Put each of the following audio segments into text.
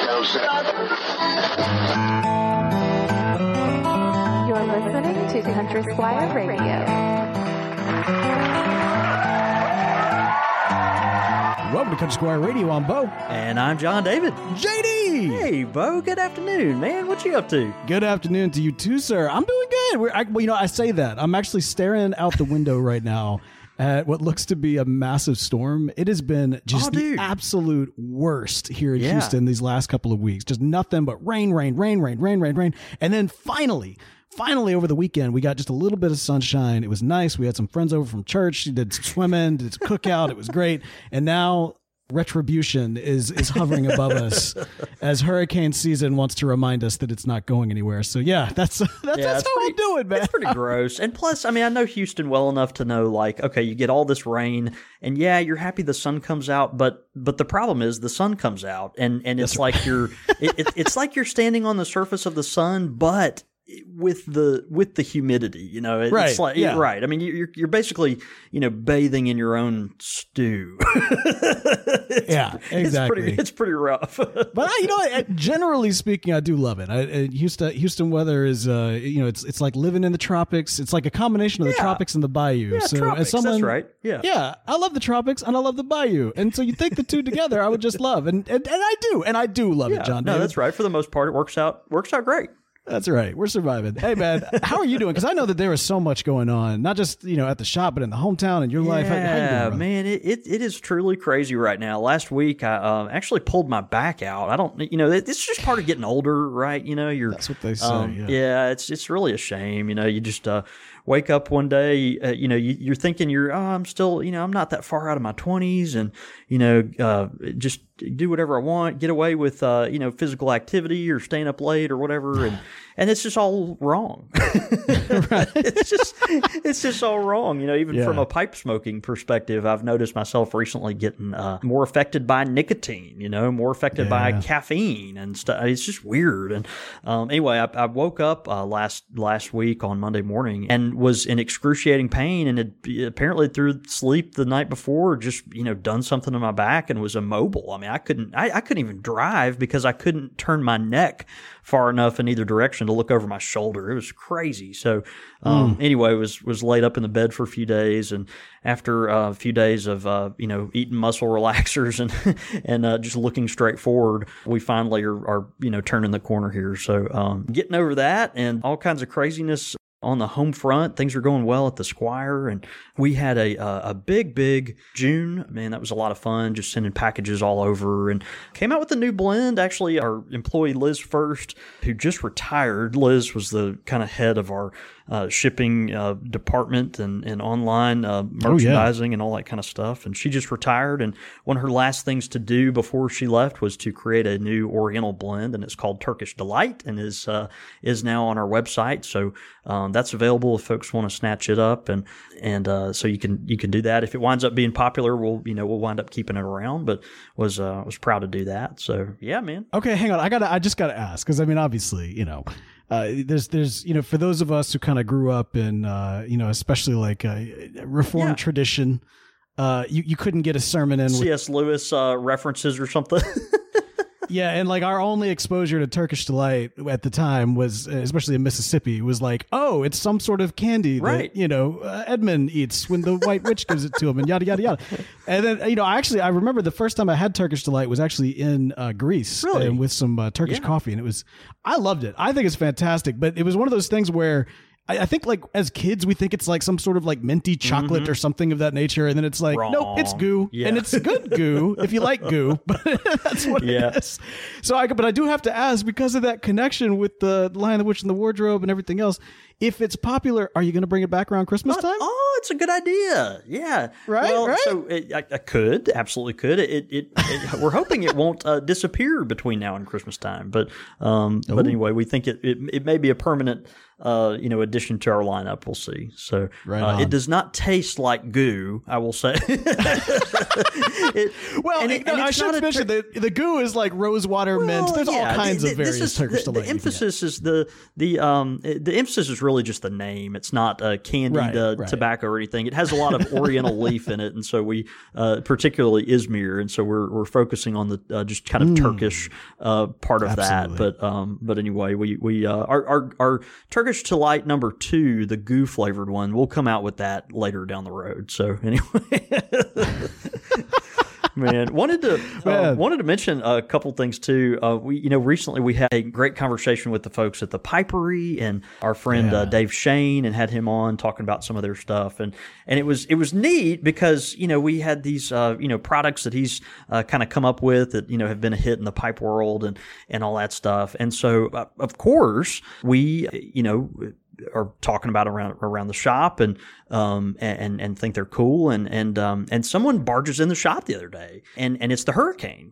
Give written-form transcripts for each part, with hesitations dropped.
You're listening to Country Squire Radio. Welcome to Country Squire Radio. I'm Bo. And I'm John David. JD! Hey, Bo. Good afternoon, man. What you up to? Good afternoon to you too, sir. I'm doing good. I say that. I'm actually staring out the window right now at what looks to be a massive storm. It has been just the absolute worst here in Houston these last couple of weeks. Just nothing but rain. And then finally, over the weekend, we got just a little bit of sunshine. It was nice. We had some friends over from church. She did swimming, did cookout. It was great. And now retribution is hovering above us as hurricane season wants to remind us that it's not going anywhere. So that's how I'm doing, man. It's pretty gross. And plus, I mean, I know Houston well enough to know, like, okay, you get all this rain and you're happy the sun comes out, but the problem is the sun comes out and it's like it's like you're standing on the surface of the sun, but with the humidity, you know, it's like, right. I mean, you're basically, you know, bathing in your own stew. Exactly. It's pretty rough. But you know, generally speaking, I do love it. Houston weather is, you know, it's like living in the tropics. It's like a combination of the tropics and the bayou. Yeah, so tropics, as someone, that's right. Yeah, I love the tropics and I love the bayou, and so you think the two together, I would just love, and I do love it, John. No, David. that's right. For the most part, it works out great. That's right. We're surviving. Hey, man, how are you doing? Because I know that there is so much going on, not just, you know, at the shop, but in the hometown and your life. How you doing, brother? Man, it is truly crazy right now. Last week, I actually pulled my back out. I don't, you know, it's just part of getting older, right? You know, that's what they say. It's really a shame. You know, you just wake up one day, you know, you're thinking I'm still, you know, I'm not that far out of my 20s, and, you know, just do whatever I want, get away with, you know, physical activity or staying up late or whatever. And it's just all wrong. It's just all wrong. You know, even from a pipe smoking perspective, I've noticed myself recently getting more affected by nicotine, you know, more affected by caffeine and stuff. It's just weird. And anyway, I woke up last week on Monday morning and was in excruciating pain, and had apparently through sleep the night before just, you know, done something to my back and was immobile. I mean, I couldn't even drive because I couldn't turn my neck far enough in either direction to look over my shoulder. It was crazy. So anyway, was laid up in the bed for a few days, and after a few days of you know, eating muscle relaxers and just looking straight forward, we finally are you know, turning the corner here. So getting over that and all kinds of craziness. On the home front, things are going well at the Squire, and we had a big June. Man, that was a lot of fun, just sending packages all over, and came out with a new blend. Actually, our employee Liz First, who just retired, Liz was the kind of head of our shipping department and online merchandising and all that kind of stuff. And she just retired, and one of her last things to do before she left was to create a new Oriental blend, and it's called Turkish Delight, and is now on our website. So that's available if folks want to snatch it up, and so you can do that. If it winds up being popular, we'll wind up keeping it around. But was proud to do that. So yeah, man. Okay, hang on. I just gotta ask, because I mean, obviously, you know. There's you know, for those of us who kind of grew up in you know, especially like Reformed tradition, you couldn't get a sermon in C.S. Lewis references or something. Yeah, and like our only exposure to Turkish Delight at the time was, especially in Mississippi, was like, oh, it's some sort of candy that, you know, Edmund eats when the white witch gives it to him, and yada, yada, yada. And then, you know, I remember the first time I had Turkish Delight was actually in Greece, and with some Turkish coffee, and I loved it. I think it's fantastic, but it was one of those things where I think, like, as kids, we think it's like some sort of like minty chocolate or something of that nature. And then it's like, nope, it's goo. Yeah. And it's good goo if you like goo, but that's what it is. So but I do have to ask, because of that connection with the Lion, the Witch, and the Wardrobe and everything else, if it's popular, are you going to bring it back around Christmas time? Oh, it's a good idea. Yeah. Right. Well, so I could, absolutely could. We're hoping it won't disappear between now and Christmas time. But anyway, we think it may be a permanent addition to our lineup. We'll see. So it does not taste like goo, I will say. I should mention that the goo is like rosewater mint. There's all kinds of various Turkish Delight. The emphasis is the emphasis is really really just the name. It's not candied tobacco or anything. It has a lot of Oriental leaf in it, and so we particularly Izmir, and so we're focusing on the just kind of Turkish part of that. But anyway, we our Turkish Delight number 2, the goo flavored one, we'll come out with that later down the road. So anyway. Man, wanted to mention a couple things too. Recently we had a great conversation with the folks at the Pipery and our friend Dave Shane, and had him on talking about some of their stuff, and it was neat because we had these products that he's kind of come up with that have been a hit in the pipe world and all that stuff, and so of course we are talking about around the shop and think they're cool, and someone barges in the shop the other day, and it's the Hurricane.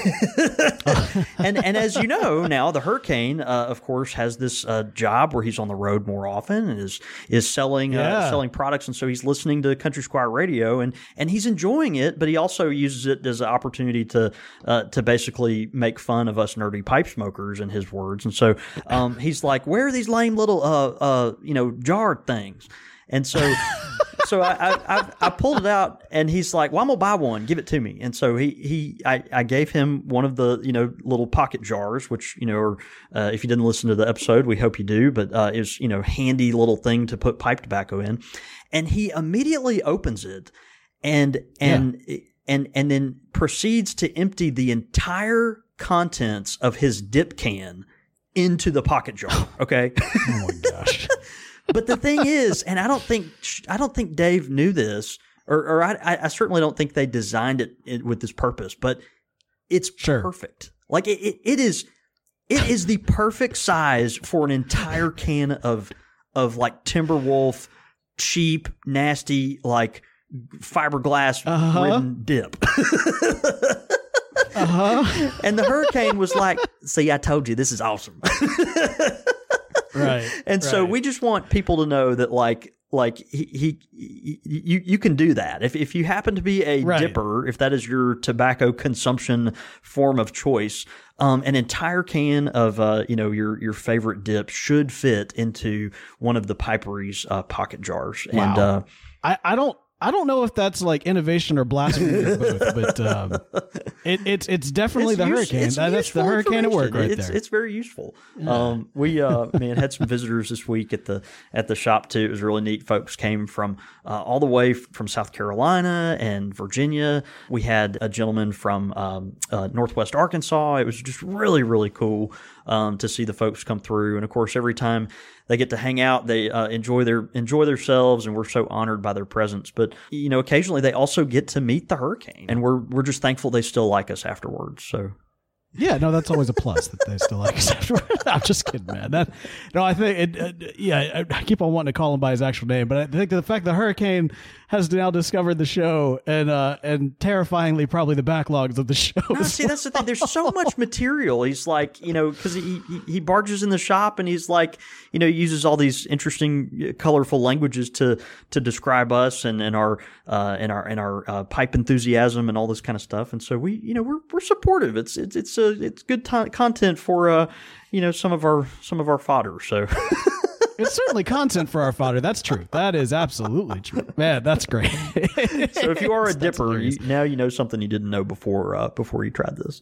and as you know now, the Hurricane of course has this job where he's on the road more often and is selling products, and so he's listening to Country Squire Radio and he's enjoying it, but he also uses it as an opportunity to basically make fun of us nerdy pipe smokers, in his words. And so he's like, where are these lame little jar things? And so I pulled it out, and he's like, well, I'm gonna buy one, give it to me. And so I gave him one of the little pocket jars, which are if you didn't listen to the episode, we hope you do, but is handy little thing to put pipe tobacco in. And he immediately opens it and then proceeds to empty the entire contents of his dip can into the pocket jar. Okay. Oh my gosh. But the thing is, and I don't think Dave knew this, or I certainly don't think they designed it with this purpose, but it's perfect. Like it is the perfect size for an entire can of like Timberwolf, cheap, nasty, like fiberglass ridden dip. And the Hurricane was like, see, I told you, this is awesome. Right. And so we just want people to know that you can do that. If you happen to be a dipper, if that is your tobacco consumption form of choice, an entire can of your favorite dip should fit into one of the Pipery's pocket jars. Wow. And I don't know if that's like innovation or blasphemy or both, but it's definitely the Hurricane. That's the Hurricane at work there. It's very useful. Yeah. We had some visitors this week at the shop too. It was really neat. Folks came from all the way from South Carolina and Virginia. We had a gentleman from Northwest Arkansas. It was just really, really cool to see the folks come through. And of course, every time they get to hang out, they enjoy themselves, and we're so honored by their presence. But occasionally they also get to meet the Hurricane, and we're just thankful they still like us afterwards. So. Yeah, no, that's always a plus that they still like us afterwards. I'm just kidding, man. I think I keep on wanting to call him by his actual name, but I think the fact the Hurricane has now discovered the show and terrifyingly probably the backlogs of the show. No, see, that's the thing. There's so much material. He's like, because he barges in the shop and he's like, he uses all these interesting, colorful languages to describe us and our pipe enthusiasm and all this kind of stuff. And so we're supportive. It's good content for some of our fodder. So. It's certainly content for our fodder. That's true. That is absolutely true. Man, that's great. So if you are a dipper, now you know something you didn't know before you tried this.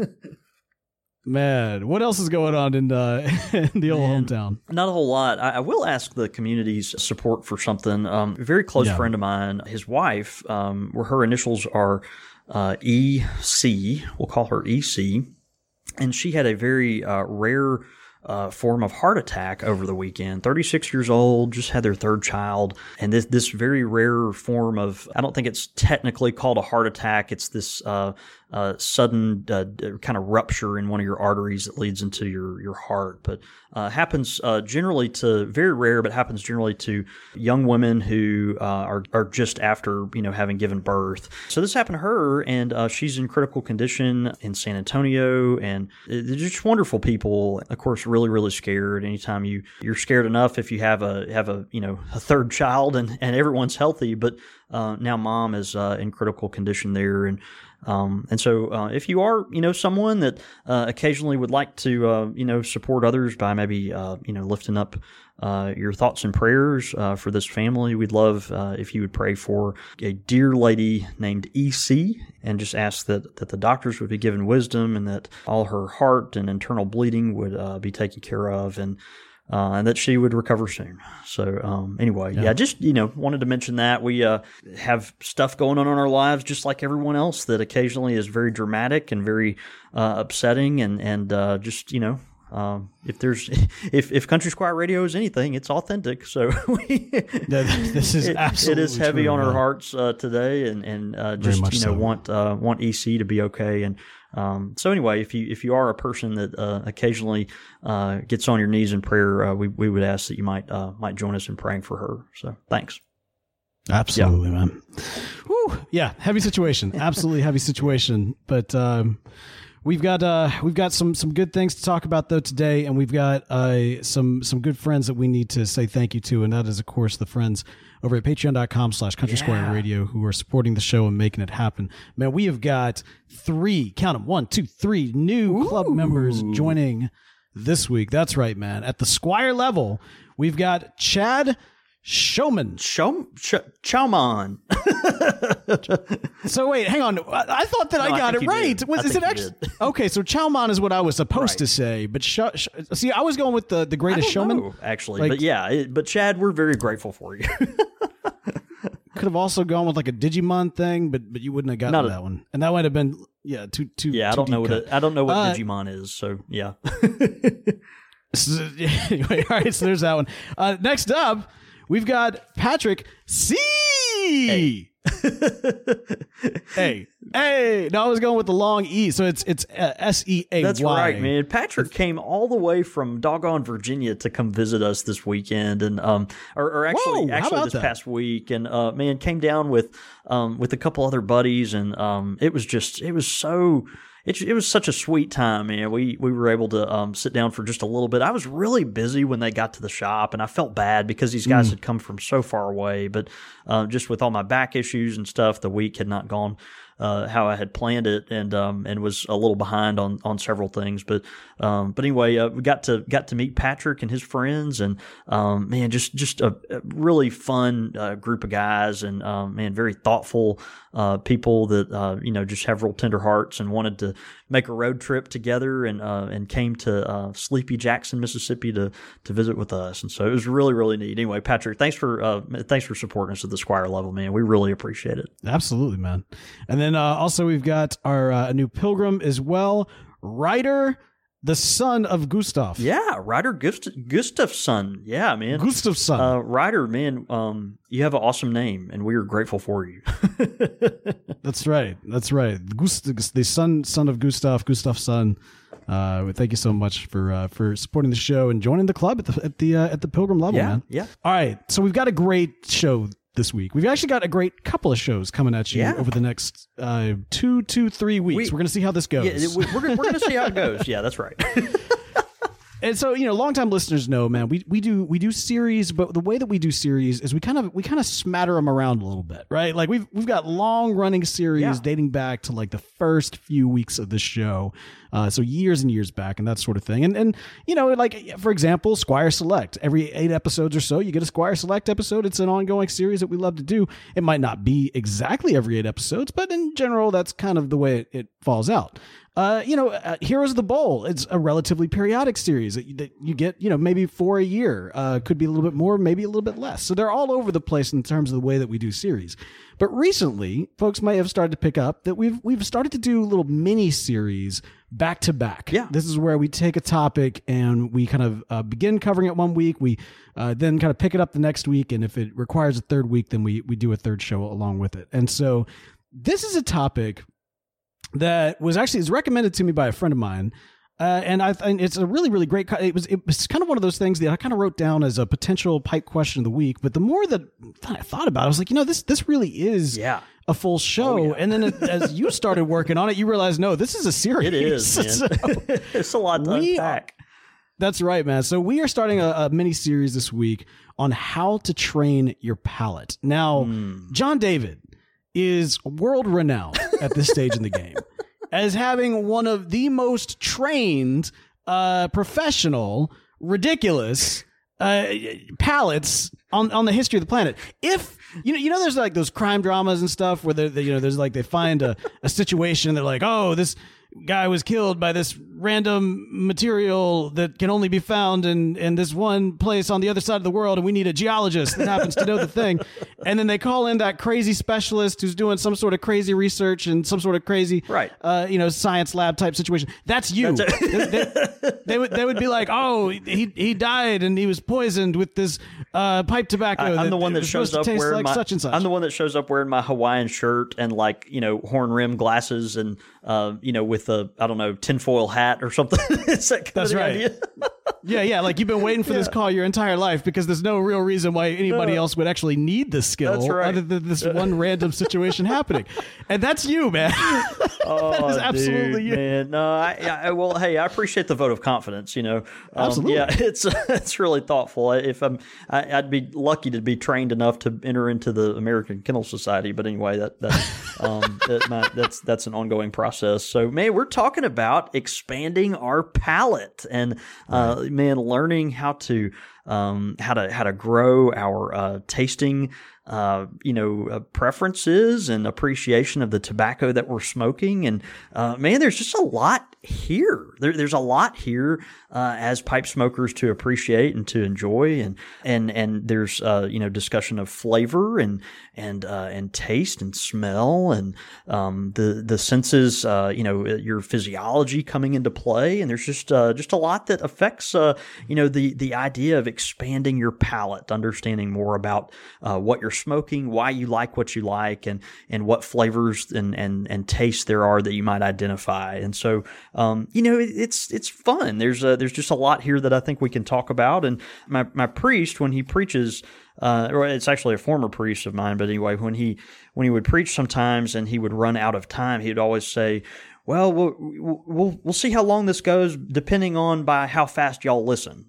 Man, what else is going on in the old hometown? Not a whole lot. I will ask the community's support for something. A very close friend of mine, his wife, where her initials are EC, we'll call her EC, and she had a very rare form of heart attack over the weekend. 36 years old, just had their third child, and this very rare form of, I don't think it's technically called a heart attack. It's this sudden kind of rupture in one of your arteries that leads into your heart, but happens generally to, very rare, but happens generally to young women who are just after having given birth. So this happened to her, and she's in critical condition in San Antonio, and they're just wonderful people. Of course, really, really scared. Anytime you're scared enough if you have a third child and everyone's healthy, but now mom is in critical condition there, and And so if you are, someone that occasionally would like to, support others by maybe, lifting up your thoughts and prayers for this family, we'd love if you would pray for a dear lady named EC and just ask that the doctors would be given wisdom and that all her heart and internal bleeding would be taken care of and that she would recover soon. So anyway, just, wanted to mention that. We have stuff going on in our lives just like everyone else that occasionally is very dramatic and very upsetting and just, if Country Squire Radio is anything, it's authentic. So this is absolutely it is heavy true, on man. our hearts today, and just so. want EC to be okay. And so anyway, if you are a person that occasionally gets on your knees in prayer, we would ask that you might join us in praying for her. So thanks. Absolutely, man. Whew. Yeah, heavy situation. Absolutely heavy situation. But we've got some good things to talk about though today, and we've got some good friends that we need to say thank you to, and that is of course the friends over at patreon.com/Country Squire Radio who are supporting the show and making it happen. Man, we have got 3 new club members joining this week. That's right, man. At the Squire level, we've got Chad Showman. Chowman. So wait, hang on. I thought that I got it right. Is it actually okay? So Chowman is what I was supposed to say, but see, I was going with the Greatest Showman, actually. But Chad, we're very grateful for you. Could have also gone with like a Digimon thing, but you wouldn't have gotten that one, and that might have been too. Yeah, I don't know what Digimon is. So yeah. Anyway, all right. So there's that one. Next up, we've got Patrick C. Hey. No, I was going with the long E, so it's SEAY. That's right, man. Patrick came all the way from doggone Virginia to come visit us this weekend, and actually this past week, and man, came down with a couple other buddies, and it was such a sweet time, man. We were able to sit down for just a little bit. I was really busy when they got to the shop, and I felt bad because these guys had come from so far away. But just with all my back issues and stuff, the week had not gone how I had planned it, and was a little behind on several things. But anyway, we got to meet Patrick and his friends, and man, just a really fun group of guys, and man, very thoughtful people that just have real tender hearts and wanted to make a road trip together, and came to Sleepy Jackson, Mississippi to visit with us. And so it was really, really neat. Anyway, Patrick, thanks for supporting us at the Squire level, man. We really appreciate it. Absolutely, man. And then also we've got our new pilgrim as well, Ryder, the son of Gustav. Yeah, Ryder Gustafson. Yeah, man. Gustafson. Ryder, man, you have an awesome name, and we are grateful for you. That's right. The son of Gustav, Gustafson. Thank you so much for supporting the show and joining the club at the pilgrim level, man. Yeah. All right, so we've got a great show this week. We've actually got a great couple of shows coming at you over the next 3 weeks. We're going to see how this goes. Yeah, we're going to see how it goes. Yeah, that's right. And so, longtime listeners know, man, we do series, but the way that we do series is we kind of smatter them around a little bit, right? Like we've got long running series dating back to like the first few weeks of the show. So years and years back and that sort of thing. And like, for example, Squire Select, every 8 episodes or so, you get a Squire Select episode. It's an ongoing series that we love to do. It might not be exactly every 8 episodes, but in general, that's kind of the way it falls out. Heroes of the Bowl, it's a relatively periodic series that you get, maybe for a year, could be a little bit more, maybe a little bit less. So they're all over the place in terms of the way that we do series. But recently, folks might have started to pick up that we've started to do little mini series back to back. Yeah. This is where we take a topic and we kind of begin covering it one week. We then kind of pick it up the next week. And if it requires a third week, then we do a third show along with it. And so this is a topic that is recommended to me by a friend of mine. And it's a really, really great. It was kind of one of those things that I kind of wrote down as a potential pipe question of the week. But the more that I thought about it, I was like, this really is a full show. Oh, yeah. And then as you started working on it, you realized, no, this is a series. It is, man. So it's a lot to unpack. That's right, man. So we are starting a mini series this week on how to train your palate. Now, John David is world renowned at this stage in the game as having one of the most trained, professional, ridiculous palates on the history of the planet. If you know, there's like those crime dramas and stuff where there's like they find a situation and they're like, oh, this guy was killed by this random material that can only be found in this one place on the other side of the world, and we need a geologist that happens to know the thing. And then they call in that crazy specialist who's doing some sort of crazy research and some sort of crazy science lab type situation. That's you. They would be like, oh, he died and he was poisoned with this pipe tobacco. I'm the one that shows up wearing my such and such. I'm the one that shows up wearing my Hawaiian shirt and horn rim glasses and with a, I don't know, tinfoil hat or something. That's right. Idea? Yeah. Like you've been waiting for this call your entire life because there's no real reason why anybody else would actually need this skill other than this one random situation happening. And that's you, man. That is absolutely you. Man. No, well, hey, I appreciate the vote of confidence, Absolutely. Yeah, it's really thoughtful. I'd be lucky to be trained enough to enter into the American Kennel Society, but anyway, that's an ongoing process. So, man, we're talking about expanding our palate and learning how to grow our tasting preferences and appreciation of the tobacco that we're smoking. And there's just a lot here. There's a lot here as pipe smokers to appreciate and to enjoy. And there's discussion of flavor and taste and smell and the senses, your physiology coming into play. And there's just a lot that affects the idea of expanding your palate, understanding more about what you're smoking, why you like what you like, and what flavors and tastes there are that you might identify. And so, it's fun. There's just a lot here that I think we can talk about. And my priest, when he preaches, or it's actually a former priest of mine, but anyway, when he would preach sometimes and he would run out of time, he'd always say, well, we'll see how long this goes, depending on by how fast y'all listen,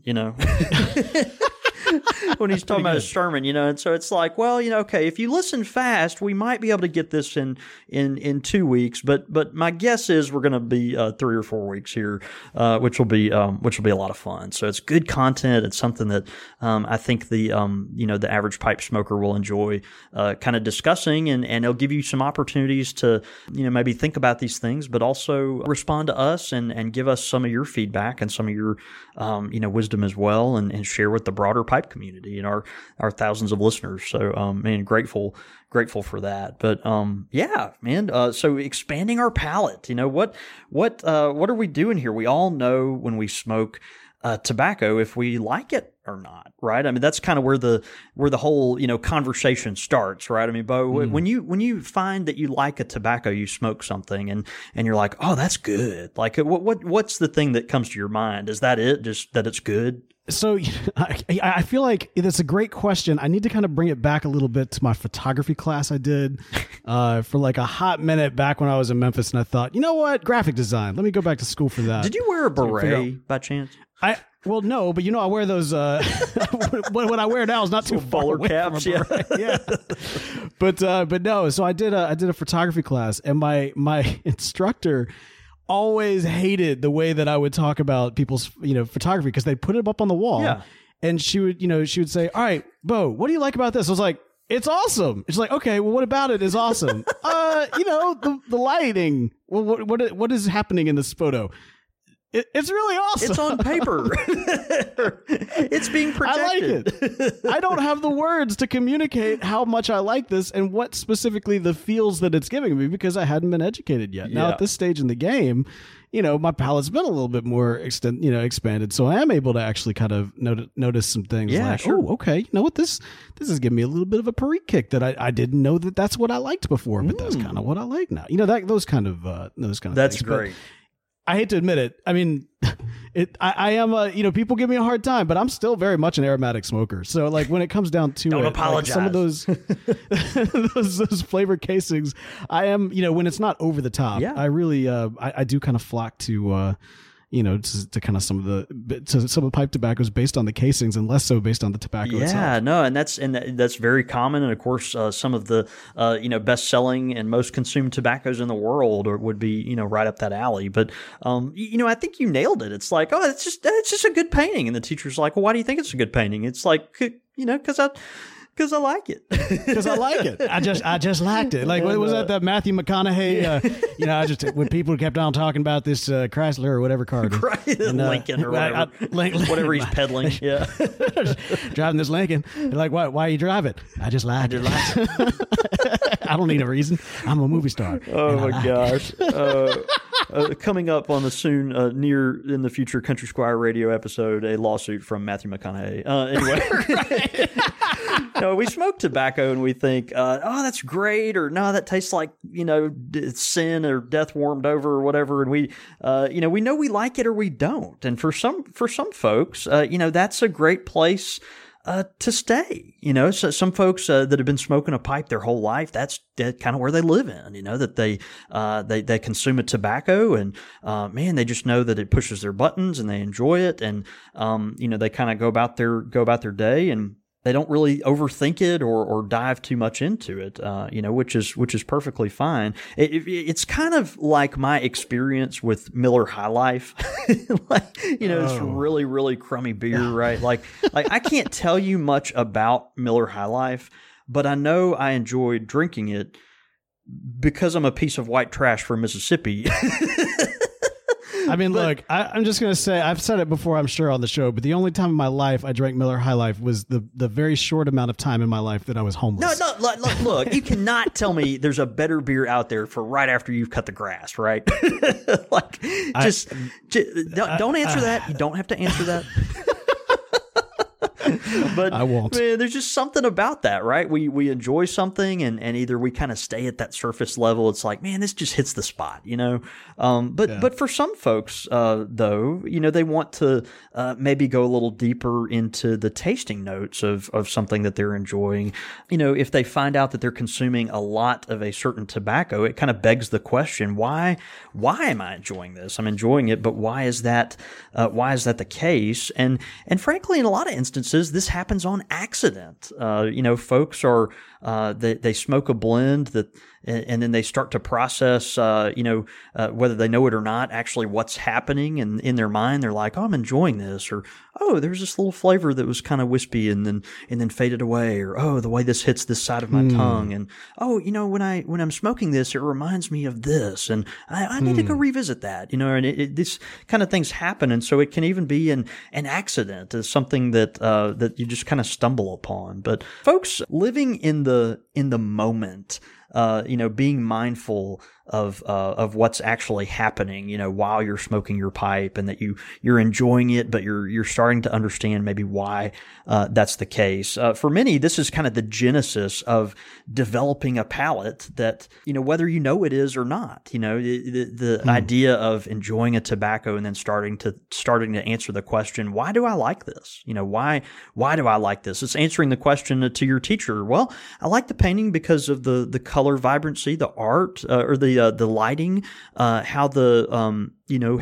when he's talking about his sermon, and so it's like, well, okay, if you listen fast, we might be able to get this in 2 weeks, but my guess is we're going to be 3 or 4 weeks here, which will be a lot of fun. So it's good content. It's something that I think the average pipe smoker will enjoy kind of discussing, and it'll give you some opportunities to maybe think about these things, but also respond to us and give us some of your feedback and some of your wisdom as well, and share with the broader pipe community and our thousands of listeners. So, grateful for that. But, so expanding our palate, what are we doing here? We all know when we smoke tobacco if we like it or not, right? I mean, that's kind of where the whole conversation starts, right? I mean, Bo, when you find that you like a tobacco, you smoke something, and you're like, oh, that's good. Like, what's the thing that comes to your mind? Is that it? Just that it's good? So I feel like that's a great question. I need to kind of bring it back a little bit to my photography class I did for like a hot minute back when I was in Memphis, and I thought, you know what, graphic design. Let me go back to school for that. Did you wear a beret by chance? Well, no, but I wear those. What I wear now is not too far bowler away caps, from a beret. Yeah. But no. So I did a photography class, and my instructor always hated the way that I would talk about people's photography because they'd put it up on the wall. Yeah. And she would say, all right, Bo, what do you like about this? I was like, it's awesome. It's like, okay, well, what about it is awesome? The lighting. Well, what is happening in this photo? It's really awesome. It's on paper. It's being projected. I like it. I don't have the words to communicate how much I like this and what specifically the feels that it's giving me because I hadn't been educated yet. Now at this stage in the game, my palate's been a little bit more expanded, so I am able to actually kind of notice some things. Yeah, like, sure. Oh, okay, you know what, this is giving me a little bit of a Perique kick that I didn't know that's what I liked before, but that's kind of what I like now. Those kind of That's things. great. But I hate to admit it. I mean, I am people give me a hard time, but I'm still very much an aromatic smoker. So like when it comes down to Don't apologize. Like some of those flavor casings, I am, when it's not over the top, I really, I do kind of flock to, to kind of some of the pipe tobacco is based on the casings and less so based on the tobacco itself. Yeah, no, and that's very common. And of course, some of the best selling and most consumed tobaccos in the world would be right up that alley. But I think you nailed it. It's like, oh, it's just a good painting, and the teacher's like, well, why do you think it's a good painting? It's like, because I like it. Because I like it. I just liked it. Like, what was that Matthew McConaughey? When people kept on talking about this Chrysler or whatever car it is. Right, Lincoln or whatever. Whatever he's peddling. Yeah. Driving this Lincoln. They're like, why you drive it? I just like it. I don't need a reason. I'm a movie star. Oh, my gosh. Coming up on the soon, near in the future Country Squire radio episode, a lawsuit from Matthew McConaughey. Anyway. No, we smoke tobacco and we think, oh, that's great, or no, that tastes like, sin or death warmed over or whatever. And we know we like it or we don't. And for some folks, that's a great place to stay. So some folks that have been smoking a pipe their whole life, that's kind of where they live in, that they consume a tobacco and, they just know that it pushes their buttons and they enjoy it. And, they kind of go about their day, and they don't really overthink it or dive too much into it, which is perfectly fine. It's kind of like my experience with Miller High Life. It's really, really crummy beer, right? Like I can't tell you much about Miller High Life, but I know I enjoyed drinking it because I'm a piece of white trash from Mississippi. I mean, look, I'm just going to say, I've said it before, I'm sure, on the show, but the only time in my life I drank Miller High Life was the very short amount of time in my life that I was homeless. No, look, you cannot tell me there's a better beer out there for right after you've cut the grass, right? Don't answer that. You don't have to answer that. But I won't. Man, there's just something about that, right? We enjoy something and either we kind of stay at that surface level. It's like, man, this just hits the spot, But for some folks, though, they want to maybe go a little deeper into the tasting notes of something that they're enjoying. If they find out that they're consuming a lot of a certain tobacco, it kind of begs the question, why am I enjoying this? I'm enjoying it, but why is that the case? And frankly, in a lot of instances, this happens on accident. Folks are they smoke a blend that, and then they start to process, whether they know it or not, actually what's happening, and in their mind they're like, oh, I'm enjoying this, or oh, there's this little flavor that was kind of wispy and then faded away, or oh, the way this hits this side of my tongue, and oh, when I'm smoking this, it reminds me of this, and I need to go revisit that, and this kind of things happen, and so it can even be an accident, as something that you just kind of stumble upon. But folks living in the moment, being mindful of what's actually happening, while you're smoking your pipe, and that you're enjoying it, but you're starting to understand maybe why that's the case. For many, this is kind of the genesis of developing a palate that, whether it is or not, the idea of enjoying a tobacco and then starting to answer the question, why do I like this? Why do I like this? It's answering the question to your teacher. Well, I like the painting because of the color vibrancy, the art, or the lighting, how the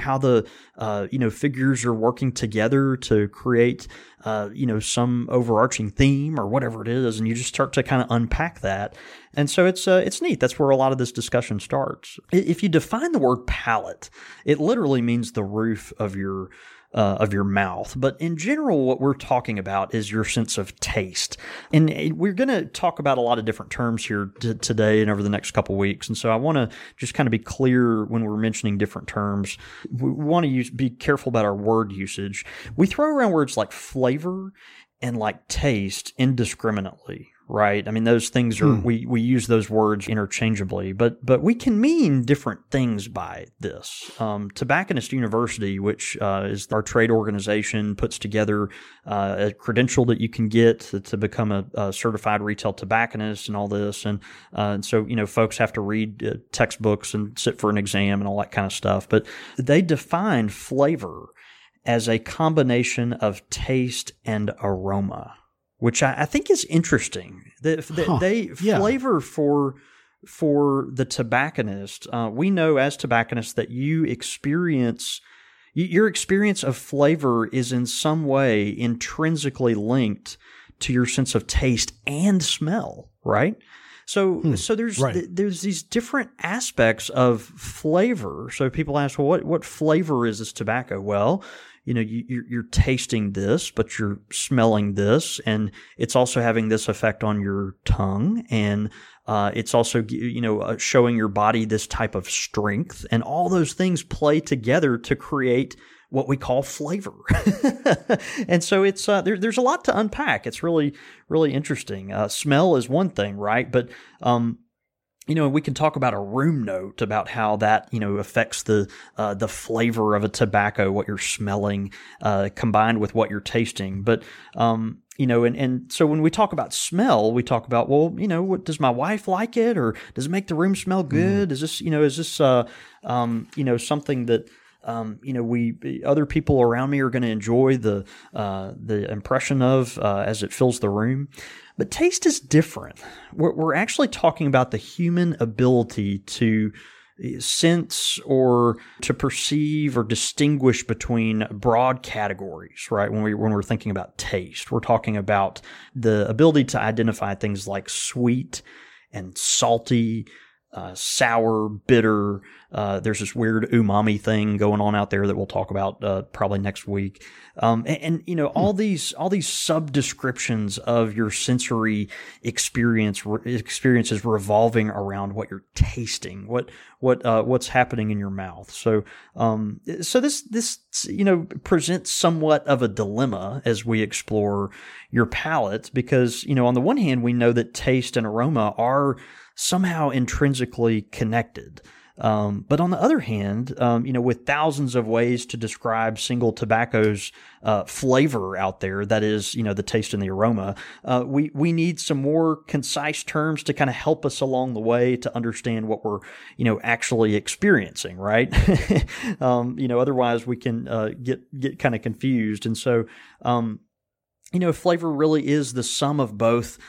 figures are working together to create some overarching theme or whatever it is, and you just start to kind of unpack that. And so it's neat. That's where a lot of this discussion starts. If you define the word palate, it literally means the roof of your mouth. But in general, what we're talking about is your sense of taste. And we're going to talk about a lot of different terms here today and over the next couple of weeks. And so I want to just kind of be clear when we're mentioning different terms. We want to be careful about our word usage. We throw around words like flavor and like taste indiscriminately, right? I mean, those things are, we use those words interchangeably, but we can mean different things by this. Tobacconist University, which is our trade organization, puts together a credential that you can get to become a certified retail tobacconist and all this. And so, folks have to read textbooks and sit for an exam and all that kind of stuff. But they define flavor as a combination of taste and aroma, which I think is interesting. Flavor for the tobacconist. We know as tobacconists that you experience Your experience of flavor is in some way intrinsically linked to your sense of taste and smell, right? So there's these different aspects of flavor. So people ask, well, what flavor is this tobacco? Well, you're tasting this, but you're smelling this, and it's also having this effect on your tongue, and it's also showing your body this type of strength, and all those things play together to create what we call flavor. And so it's there's a lot to unpack. It's really, really interesting. Smell is one thing, right? But we can talk about a room note, about how that affects the flavor of a tobacco, what you're smelling, combined with what you're tasting. But and so when we talk about smell, we talk about, well, what does my wife like it, or does it make the room smell good? Is this something that other people around me are going to enjoy the impression of as it fills the room. But taste is different. We're actually talking about the human ability to sense or to perceive or distinguish between broad categories, right? When we're thinking about taste, we're talking about the ability to identify things like sweet and salty, sour, bitter. There's this weird umami thing going on out there that we'll talk about probably next week. All these sub descriptions of your sensory experiences revolving around what you're tasting, what's happening in your mouth. So this presents somewhat of a dilemma as we explore your palate, because on the one hand we know that taste and aroma are somehow intrinsically connected. But on the other hand, with thousands of ways to describe single tobacco's flavor out there, that is, the taste and the aroma, we need some more concise terms to kind of help us along the way to understand what we're, actually experiencing, right? Otherwise we can get kind of confused. And so, flavor really is the sum of both,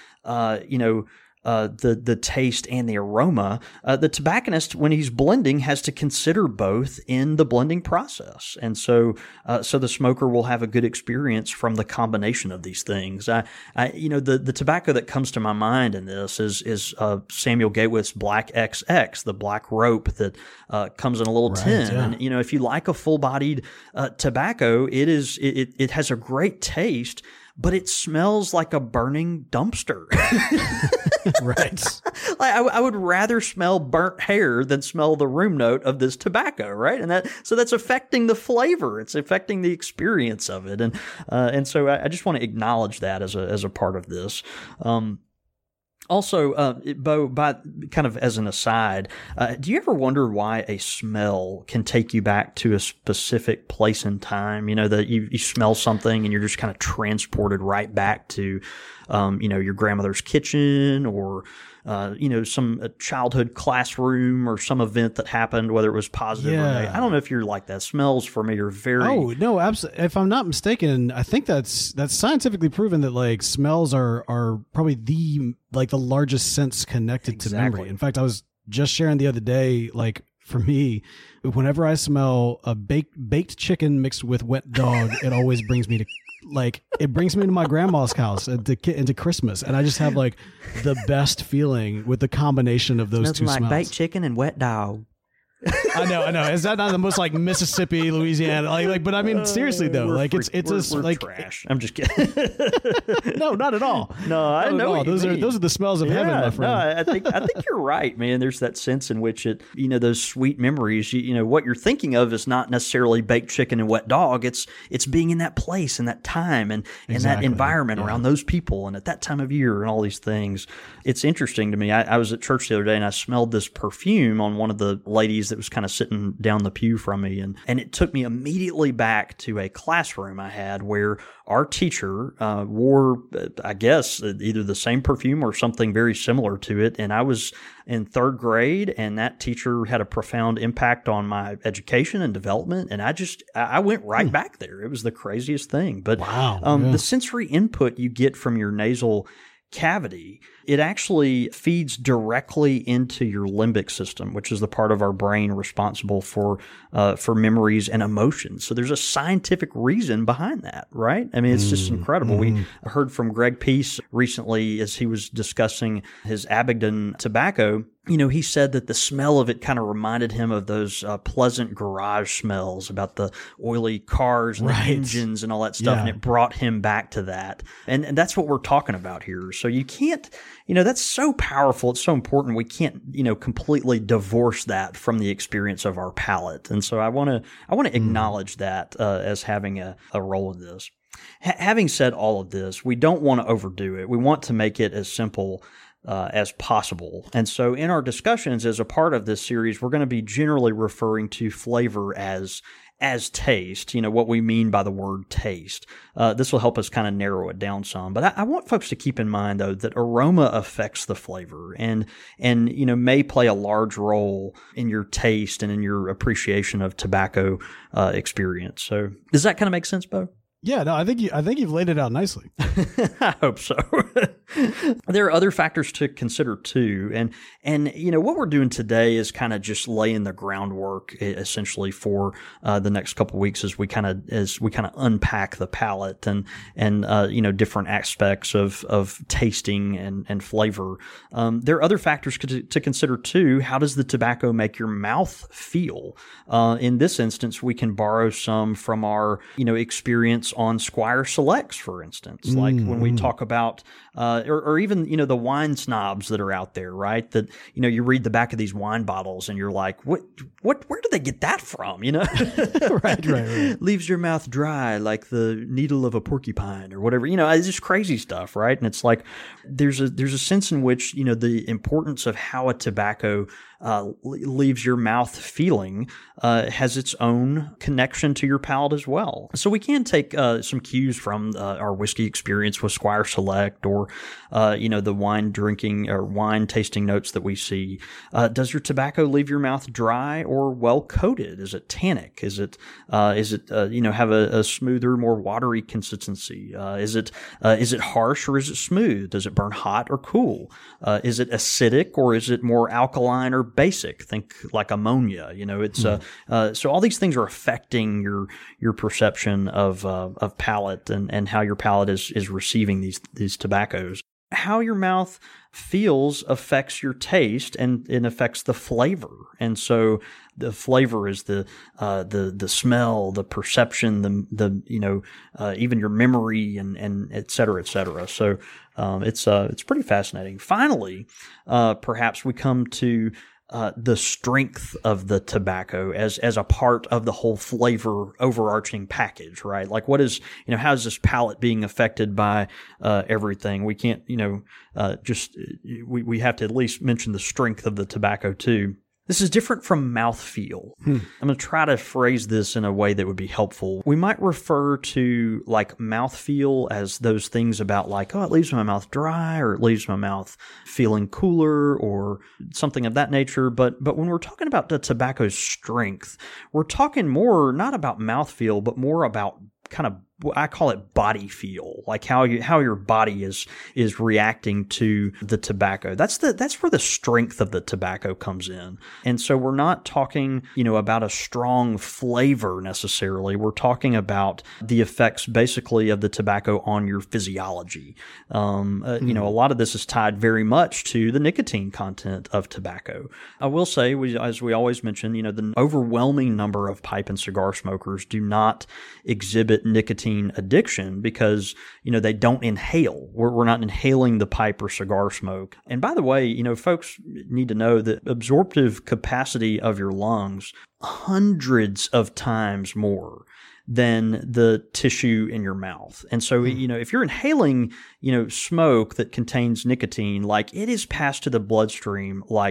the taste and the aroma. The tobacconist, when he's blending, has to consider both in the blending process, and so the smoker will have a good experience from the combination of these things. The tobacco that comes to my mind in this is Samuel Gatewood's Black XX, the black rope that comes in a little tin. Yeah. And if you like a full-bodied tobacco, it has a great taste, but it smells like a burning dumpster. Right. I would rather smell burnt hair than smell the room note of this tobacco, right? And that's affecting the flavor. It's affecting the experience of it. And so I just want to acknowledge that as a part of this. Also, Bo, kind of as an aside, do you ever wonder why a smell can take you back to a specific place and time? That you smell something and you're just kind of transported right back to, your grandmother's kitchen, or some childhood classroom, or some event that happened, whether it was positive or negative. I don't know if you're like that. Smells for me are very... Oh, no, absolutely. If I'm not mistaken, I think that's scientifically proven that like smells are probably the largest sense connected to memory. In fact, I was just sharing the other day, like for me, whenever I smell a baked chicken mixed with wet dog, it always brings me to my grandma's house into Christmas, and I just have like the best feeling with the combination of those two smells. Like baked chicken and wet dog. I know. Is that not the most like Mississippi, Louisiana? Like, but I mean, seriously though, like we're trash. I'm just kidding. No, not at all. No, I know. Those are the smells of heaven, my friend. No, I think you're right, man. There's that sense in which it, those sweet memories. What you're thinking of is not necessarily baked chicken and wet dog. It's being in that place and that time and that environment around those people and at that time of year and all these things. It's interesting to me. I was at church the other day and I smelled this perfume on one of the ladies that was kind of sitting down the pew from me. And it took me immediately back to a classroom I had where our teacher wore, I guess, either the same perfume or something very similar to it. And I was in third grade, and that teacher had a profound impact on my education and development. And I went right back there. It was the craziest thing. But wow, the sensory input you get from your nasal cavity it actually feeds directly into your limbic system, which is the part of our brain responsible for memories and emotions. So there's a scientific reason behind that, right? I mean, it's just incredible. We heard from Greg Peace recently as he was discussing his Abingdon tobacco. He said that the smell of it kind of reminded him of those pleasant garage smells about the oily cars and the engines and all that stuff. And it brought him back to that. And that's what we're talking about here. So you can't, that's so powerful. It's so important. We can't, completely divorce that from the experience of our palate. And so I want to acknowledge that as having a role in this. Having said all of this, we don't want to overdo it. We want to make it as simple as possible. And so in our discussions as a part of this series, we're going to be generally referring to flavor as taste, what we mean by the word taste. This will help us kind of narrow it down some. But I want folks to keep in mind, though, that aroma affects the flavor and may play a large role in your taste and in your appreciation of tobacco experience. So does that kind of make sense, Bo? Yeah, no, I think you've laid it out nicely. I hope so. There are other factors to consider too, and what we're doing today is kind of just laying the groundwork essentially for the next couple of weeks as we kind of unpack the palate and different aspects of tasting and flavor. There are other factors to consider too. How does the tobacco make your mouth feel? In this instance, we can borrow some from our experience on Squire Selects, for instance, like when we talk about, or even, the wine snobs that are out there, right? That, you read the back of these wine bottles and you're like, where did they get that from? Right. Leaves your mouth dry like the needle of a porcupine or whatever, it's just crazy stuff, right? And it's like, there's a sense in which, the importance of how a tobacco leaves your mouth feeling has its own connection to your palate as well. So we can take some cues from our whiskey experience with Squire Select or the wine drinking or wine tasting notes that we see. Does your tobacco leave your mouth dry or well coated? Is it tannic? Is it have a smoother, more watery consistency? Is it harsh or is it smooth? Does it burn hot or cool? Is it acidic or is it more alkaline or basic? Think like ammonia. It's so all these things are affecting your perception of palate and how your palate is receiving these tobaccos. How your mouth feels affects your taste and affects the flavor. And so the flavor is the smell, the perception, even your memory and et cetera, et cetera. So it's pretty fascinating. Finally, perhaps we come to the strength of the tobacco as a part of the whole flavor overarching package, right? Like what is, how is this palate being affected by everything? We can't, we have to at least mention the strength of the tobacco too. This is different from mouthfeel. I'm going to try to phrase this in a way that would be helpful. We might refer to like mouthfeel as those things about like, oh, it leaves my mouth dry or it leaves my mouth feeling cooler or something of that nature. But when we're talking about the tobacco's strength, we're talking more not about mouthfeel, but more about kind of, I call it body feel, like how your body is reacting to the tobacco. That's where the strength of the tobacco comes in. And so we're not talking, about a strong flavor necessarily. We're talking about the effects basically of the tobacco on your physiology. A lot of this is tied very much to the nicotine content of tobacco. I will say, as we always mention, the overwhelming number of pipe and cigar smokers do not exhibit nicotine addiction because, they don't inhale. We're not inhaling the pipe or cigar smoke. And by the way, folks need to know that absorptive capacity of your lungs hundreds of times more than the tissue in your mouth. And so, if you're inhaling, smoke that contains nicotine, like it is passed to the bloodstream like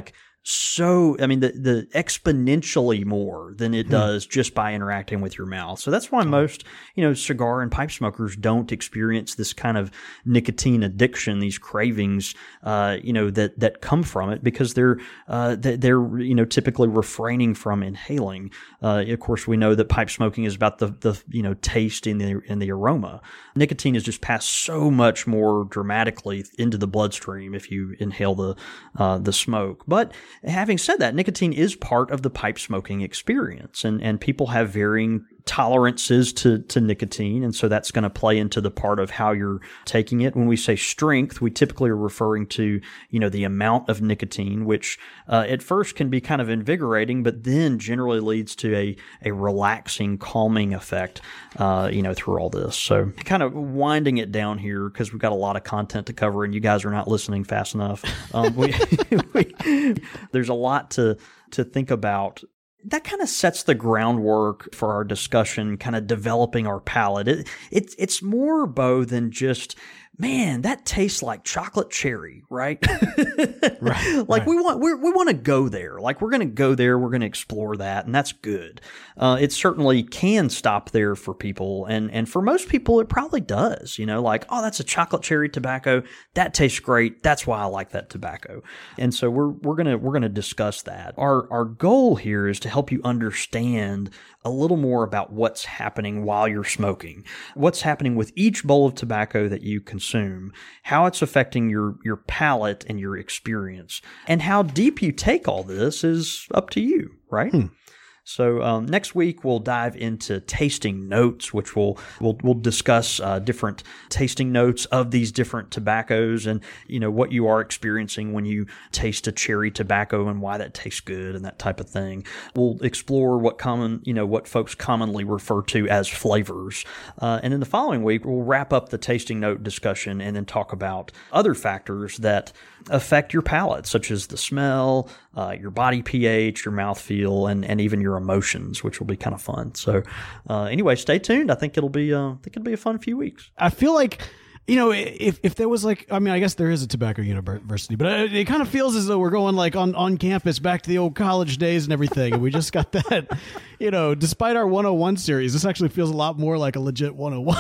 the exponentially more than it does just by interacting with your mouth. So that's why most, cigar and pipe smokers don't experience this kind of nicotine addiction, these cravings, that come from it, because they're typically refraining from inhaling. Of course, we know that pipe smoking is about the taste and the aroma. Nicotine is just passed so much more dramatically into the bloodstream if you inhale the smoke. But having said that, nicotine is part of the pipe smoking experience, and people have varying tolerances to nicotine, and so that's going to play into the part of how you're taking it. When we say strength, we typically are referring to the amount of nicotine, which at first can be kind of invigorating, but then generally leads to a relaxing, calming effect through all this. So kind of winding it down here, because we've got a lot of content to cover and you guys are not listening fast enough. There's a lot to think about. That kind of sets the groundwork for our discussion, kind of developing our palate. It's more, Bo, than just, man, that tastes like chocolate cherry, right? Right. Like, we want to go there. Like, we're going to go there. We're going to explore that, and that's good. It certainly can stop there for people, and for most people, it probably does. Like, oh, that's a chocolate cherry tobacco. That tastes great. That's why I like that tobacco. And so we're gonna discuss that. Our goal here is to help you understand a little more about what's happening while you're smoking, what's happening with each bowl of tobacco that you consume, how it's affecting your palate and your experience, and how deep you take all this is up to you, right? So next week we'll dive into tasting notes, which we'll discuss different tasting notes of these different tobaccos, and what you are experiencing when you taste a cherry tobacco and why that tastes good and that type of thing. We'll explore what folks commonly refer to as flavors, and in the following week we'll wrap up the tasting note discussion and then talk about other factors that affect your palate, such as the smell, your body pH, your mouthfeel, and even your emotions, which will be kind of fun. So anyway, stay tuned. I think it'll be a fun few weeks. I feel like, if there was I guess there is a tobacco university, but it kind of feels as though we're going like on campus back to the old college days and everything. And we just got that, despite our 101 series, this actually feels a lot more like a legit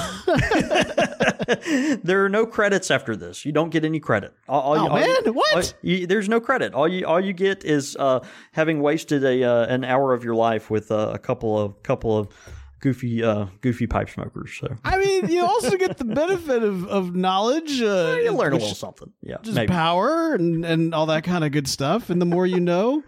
101. There are no credits after this. You don't get any credit. What? There's no credit. All you get is having wasted an hour of your life with a couple of goofy pipe smokers. So you also get the benefit of knowledge. You learn a little something. Yeah, just maybe. Power and all that kind of good stuff. And the more you know.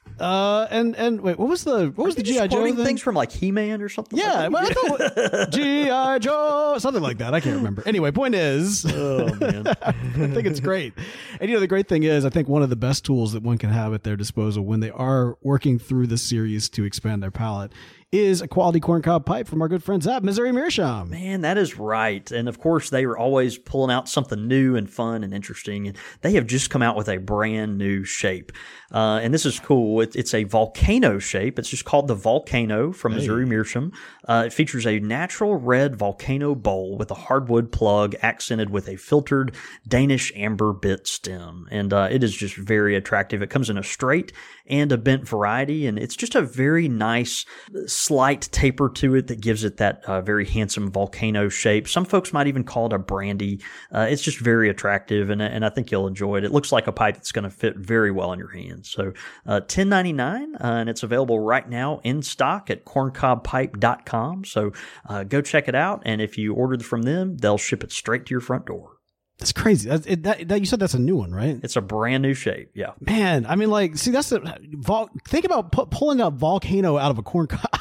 And wait, what was the G.I. Joe thing? Things from like He-Man or something? Yeah, like I thought G.I. Joe, something like that. I can't remember. Anyway, point is, oh man, I think it's great. And the great thing is, I think one of the best tools that one can have at their disposal when they are working through the series to expand their palate is a quality corncob pipe from our good friends at Missouri Meerschaum. Man, that is right. And of course, they are always pulling out something new and fun and interesting. And they have just come out with a brand new shape. And this is cool. It's a volcano shape. It's just called the Volcano from Missouri Meerschaum. It features a natural red volcano bowl with a hardwood plug accented with a filtered Danish amber bit stem. And it is just very attractive. It comes in a straight and a bent variety. And it's just a very nice, slight taper to it that gives it that very handsome volcano shape. Some folks might even call it a brandy. It's just very attractive, and I think you'll enjoy it. It looks like a pipe that's going to fit very well in your hands. So $10.99, and it's available right now in stock at corncobpipe.com. So go check it out, and if you order from them, they'll ship it straight to your front door. That's crazy. You said that's a new one, right? It's a brand new shape. Yeah. Man, see, that's think about pulling a volcano out of a corn cob.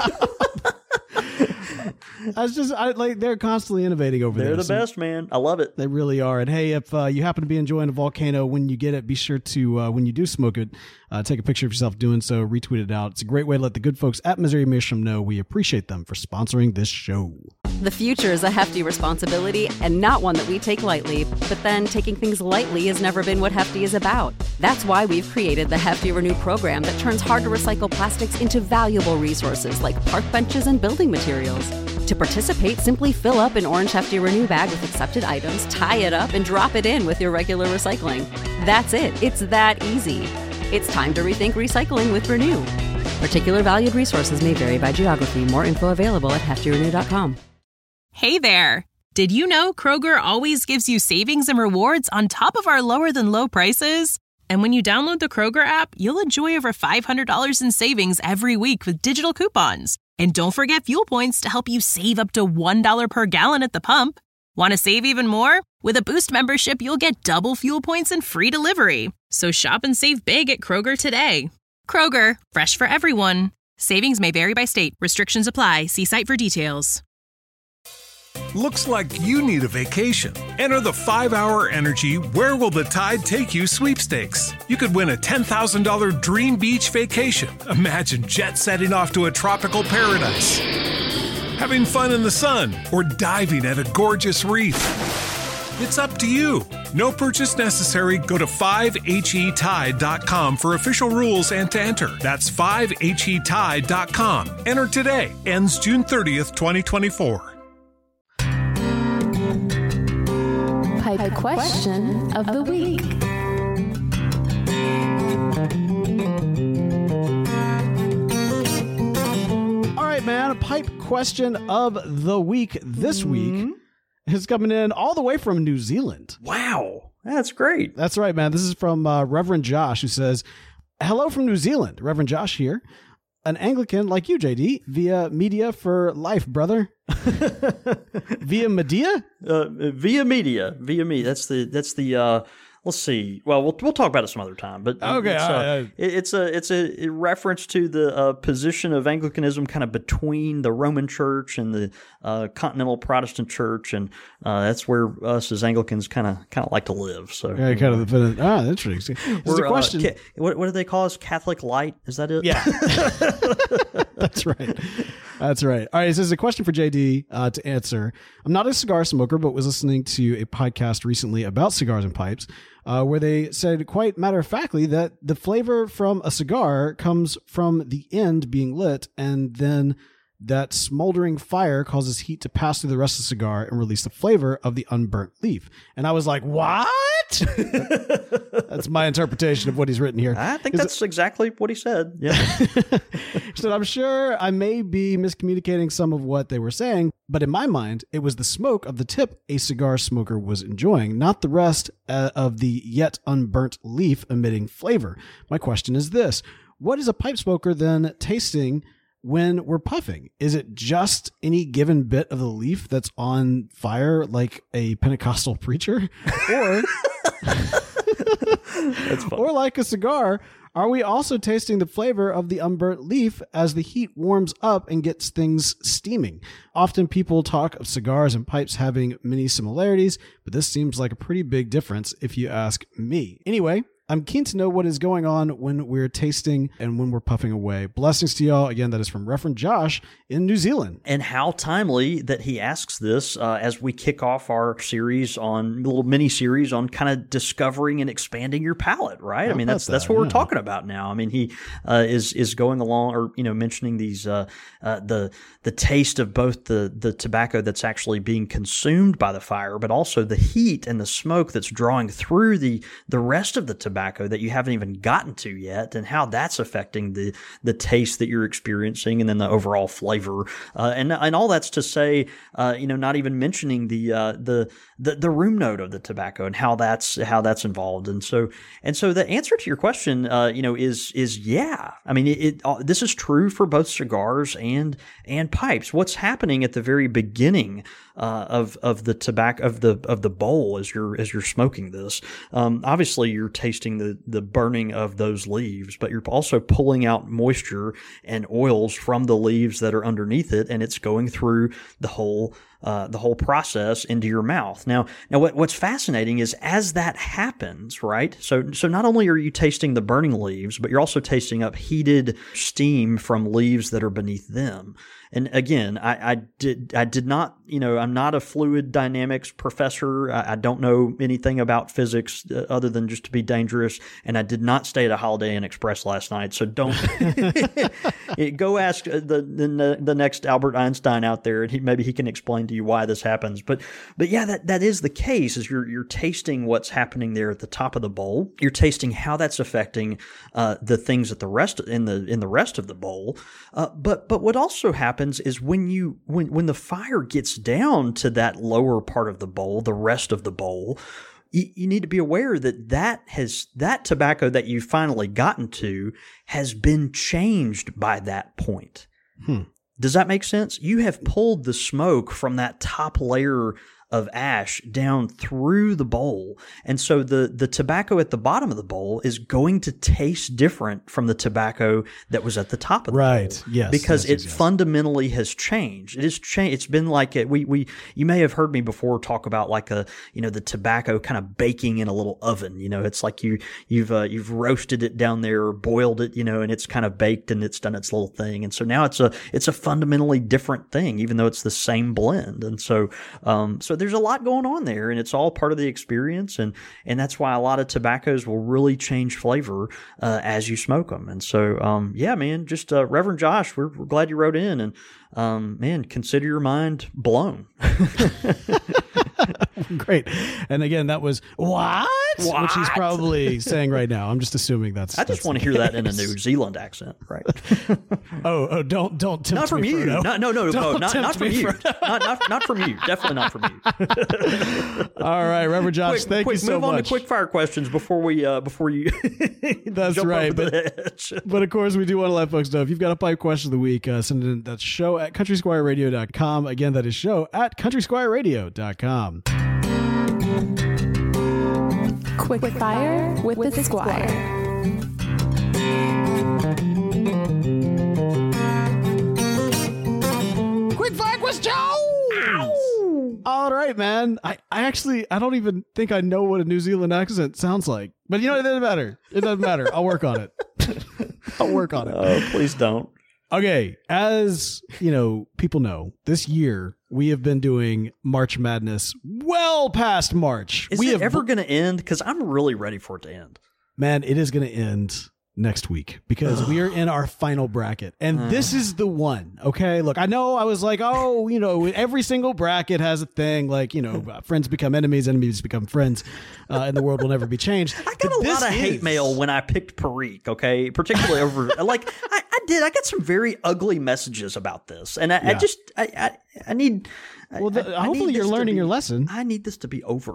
They're constantly innovating over there. They're the best, man. I love it. They really are. And hey, if you happen to be enjoying a volcano when you get it, be sure to, when you do smoke it, take a picture of yourself doing so, retweet it out. It's a great way to let the good folks at Missouri Meerschaum know we appreciate them for sponsoring this show. The future is a hefty responsibility and not one that we take lightly, but then taking things lightly has never been what Hefty is about. That's why we've created the Hefty Renew program that turns hard-to-recycle plastics into valuable resources like park benches and building materials. To participate, simply fill up an orange Hefty Renew bag with accepted items, tie it up, and drop it in with your regular recycling. That's it. It's that easy. It's time to rethink recycling with Renew. Particular valued resources may vary by geography. More info available at heftyrenew.com. Hey there! Did you know Kroger always gives you savings and rewards on top of our lower than low prices? And when you download the Kroger app, you'll enjoy over $500 in savings every week with digital coupons. And don't forget fuel points to help you save up to $1 per gallon at the pump. Want to save even more? With a Boost membership, you'll get double fuel points and free delivery. So shop and save big at Kroger today. Kroger, fresh for everyone. Savings may vary by state. Restrictions apply. See site for details. Looks like you need a vacation. Enter the 5-Hour Energy Where Will the Tide Take You sweepstakes. You could win a $10,000 dream beach vacation. Imagine jet setting off to a tropical paradise, having fun in the sun, or diving at a gorgeous reef. It's up to you. No purchase necessary. Go to 5HETide.com for official rules and to enter. That's 5HETide.com. Enter today. Ends June 30th, 2024. Pipe question of the week. All right, man. A pipe question of the week this week is coming in all the way from New Zealand. Wow. That's great. That's right, man. This is from Reverend Josh, who says, hello from New Zealand. Reverend Josh here. An Anglican like you, JD, via media for life, brother. Via media? Via media. That's the. Let's see. Well, we'll talk about it some other time. But okay, it's a reference to the position of Anglicanism, kind of between the Roman Church and the continental Protestant Church, and that's where us as Anglicans kind of like to live. So yeah, kind of. Interesting. We're a question. What do they call us? Catholic light? Is that it? Yeah. That's right. That's right. All right. This is a question for JD to answer. I'm not a cigar smoker, but was listening to a podcast recently about cigars and pipes, where they said quite matter-of-factly that the flavor from a cigar comes from the end being lit, and then that smoldering fire causes heat to pass through the rest of the cigar and release the flavor of the unburnt leaf. And I was like, what? That's my interpretation of what he's written here. I think that's exactly what he said. Yeah. So I'm sure I may be miscommunicating some of what they were saying, but in my mind, it was the smoke of the tip a cigar smoker was enjoying, not the rest of the yet unburnt leaf emitting flavor. My question is this: what is a pipe smoker then tasting when we're puffing? Is it just any given bit of the leaf that's on fire like a Pentecostal preacher? Or or like a cigar, are we also tasting the flavor of the unburnt leaf as the heat warms up and gets things steaming? Often people talk of cigars and pipes having many similarities, but this seems like a pretty big difference if you ask me. Anyway, I'm keen to know what is going on when we're tasting and when we're puffing away. Blessings to y'all. Again, that is from Reverend Josh in New Zealand. And how timely that he asks this as we kick off our series on little mini series on kind of discovering and expanding your palate, right? I mean, that's what we're talking about now. I mean, he is going along, or mentioning these the taste of both the tobacco that's actually being consumed by the fire, but also the heat and the smoke that's drawing through the rest of the tobacco that you haven't even gotten to yet, and how that's affecting the taste that you're experiencing, and then the overall flavor, and all that's to say, not even mentioning the room note of the tobacco and how that's involved, and so the answer to your question, is yeah. I mean, this is true for both cigars and pipes. What's happening at the very beginning of the tobacco of the bowl as you're smoking this? Obviously, you're tasting the burning of those leaves, but you're also pulling out moisture and oils from the leaves that are underneath it, and it's going through the whole process into your mouth. Now what's fascinating is as that happens, right? So not only are you tasting the burning leaves, but you're also tasting up heated steam from leaves that are beneath them. and again, I did not, I'm not a fluid dynamics professor. I don't know anything about physics other than just to be dangerous. And I did not stay at a Holiday Inn Express last night. So don't go ask the next Albert Einstein out there, and maybe he can explain to you why this happens. But yeah, that is the case. Is you're tasting what's happening there at the top of the bowl. You're tasting how that's affecting the things at the rest in the rest of the bowl. But what also happens is when the fire gets down to that lower part of the bowl, the rest of the bowl, you need to be aware that tobacco that you've finally gotten to has been changed by that point. Does that make sense? You have pulled the smoke from that top layer of ash down through the bowl. And so the tobacco at the bottom of the bowl is going to taste different from the tobacco that was at the top of the bowl. Right. Yes. Because it fundamentally has changed. It has changed. It's been like you may have heard me before talk about like the tobacco kind of baking in a little oven. It's like you've roasted it down there or boiled it, and it's kind of baked and it's done its little thing. And so now it's a fundamentally different thing, even though it's the same blend. And so there's a lot going on there, and it's all part of the experience, and that's why a lot of tobaccos will really change flavor as you smoke them. And so, yeah, man, just Reverend Josh, we're glad you wrote in, and man, consider your mind blown. Great. And again, that was what? Which he's probably saying right now. I'm just assuming that's. I just want to hear that in a New Zealand accent, right? oh, don't tempt not from me, you. Frodo. Not from you. Not from you. Definitely not from you. All right, Reverend Josh, thank you so much. Move on to quick fire questions before you. That's jump right. Over the edge. But of course, we do want to let folks know if you've got a pipe question of the week, send it in. That's show@countrysquireradio.com. Again, that is show@countrysquireradio.com. Quick fire with the Squire. Quick fire question. All right, man. I don't even think I know what a New Zealand accent sounds like. But it doesn't matter. It doesn't matter. I'll work on it. I'll work on it. Oh, please don't. Okay, as people know, this year we have been doing March Madness well past March. Is it ever going to end? Because I'm really ready for it to end. Man, it is going to end next week because we are in our final bracket. And this is the one, okay? Look, I know I was like, every single bracket has a thing like, friends become enemies, enemies become friends, and the world will never be changed. I got a lot of hate mail when I picked Perique, okay? Particularly over, like, I got some very ugly messages about this. And I need... hopefully you're learning your lesson. I need this to be over.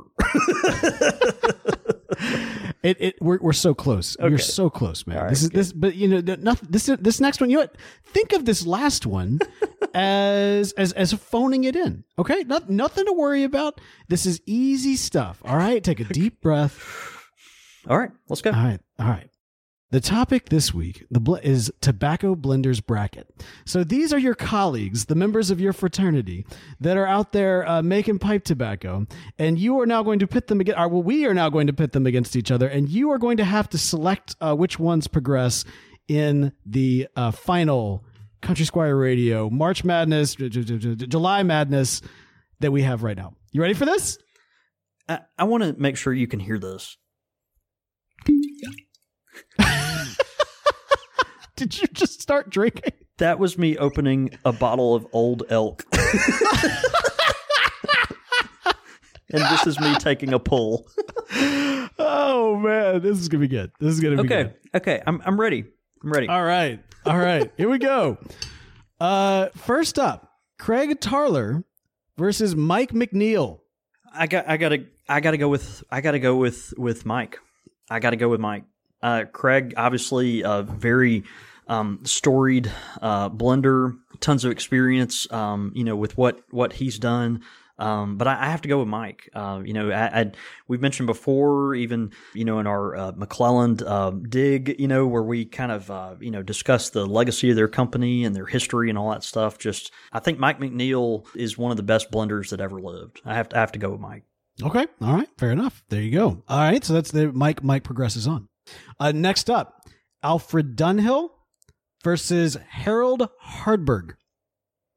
We're so close. Okay. We're so close, man. Right, this next one. Think of this last one as phoning it in. Okay, nothing to worry about. This is easy stuff. All right, take a deep breath. All right, let's go. All right. The topic this week is Tobacco Blenders Bracket. So these are your colleagues, the members of your fraternity that are out there making pipe tobacco, and you are now going to pit them against. We are now going to pit them against each other, and you are going to have to select which ones progress in the final Country Squire Radio March Madness, July Madness that we have right now. You ready for this? I want to make sure you can hear this. Did you just start drinking? That was me opening a bottle of Old Elk. And this is me taking a pull. Oh, man. This is going to be good. This is going to be good. Okay. I'm ready. All right. Here we go. First up, Craig Tarler versus Mike McNeil. I gotta go with Mike. I gotta go with Mike. Craig, obviously, a very storied blender, tons of experience, with what he's done. But I have to go with Mike. We've mentioned before, even, in our McClelland dig, where we kind of, discuss the legacy of their company and their history and all that stuff. I think Mike McNeil is one of the best blenders that ever lived. I have to go with Mike. Okay. All right. Fair enough. There you go. All right. So that's the Mike progresses on. Next up, Alfred Dunhill versus Harold Hardberg.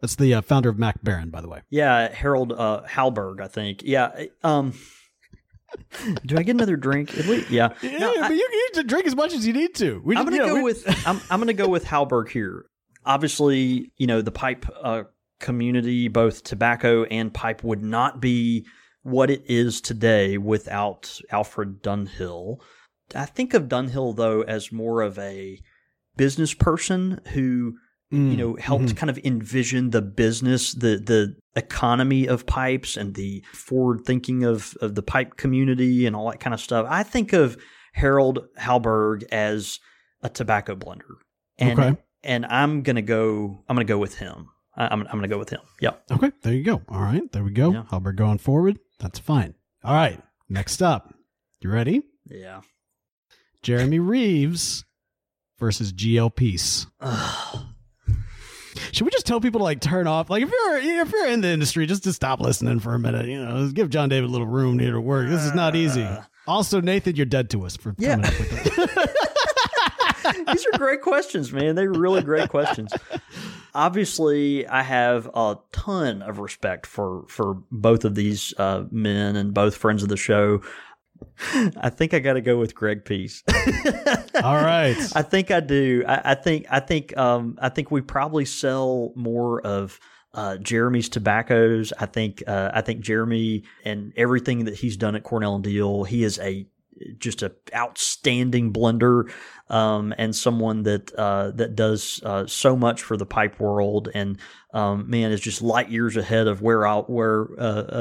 That's the founder of Mac Baren, by the way. Yeah, Harold Halberg, I think. Yeah. Do I get another drink? At least, yeah. But you need to drink as much as you need to. I'm going to go with Halberg here. Obviously, the pipe community, both tobacco and pipe, would not be what it is today without Alfred Dunhill. I think of Dunhill, though, as more of a business person who helped kind of envision the business, the economy of pipes and the forward thinking of the pipe community and all that kind of stuff. I think of Harold Halberg as a tobacco blender. And I'm going to go with him. I'm going to go with him. Yep. Okay. There you go. All right. There we go. Yeah. Halberg going forward. That's fine. All right. Next up. You ready? Yeah. Jeremy Reeves versus GL Peace. Should we just tell people to like turn off? Like if you're in the industry, just to stop listening for a minute. Give John David a little room here to work. This is not easy. Also, Nathan, you're dead to us for coming up with it. These are great questions, man. They're really great questions. Obviously, I have a ton of respect for both of these men and both friends of the show. I think I got to go with Greg Peace. All right. I think I do. I think we probably sell more of Jeremy's tobaccos. I think Jeremy and everything that he's done at Cornell and Diehl, he is just an outstanding blender, and someone that does so much for the pipe world, and man, is just light years ahead of wherever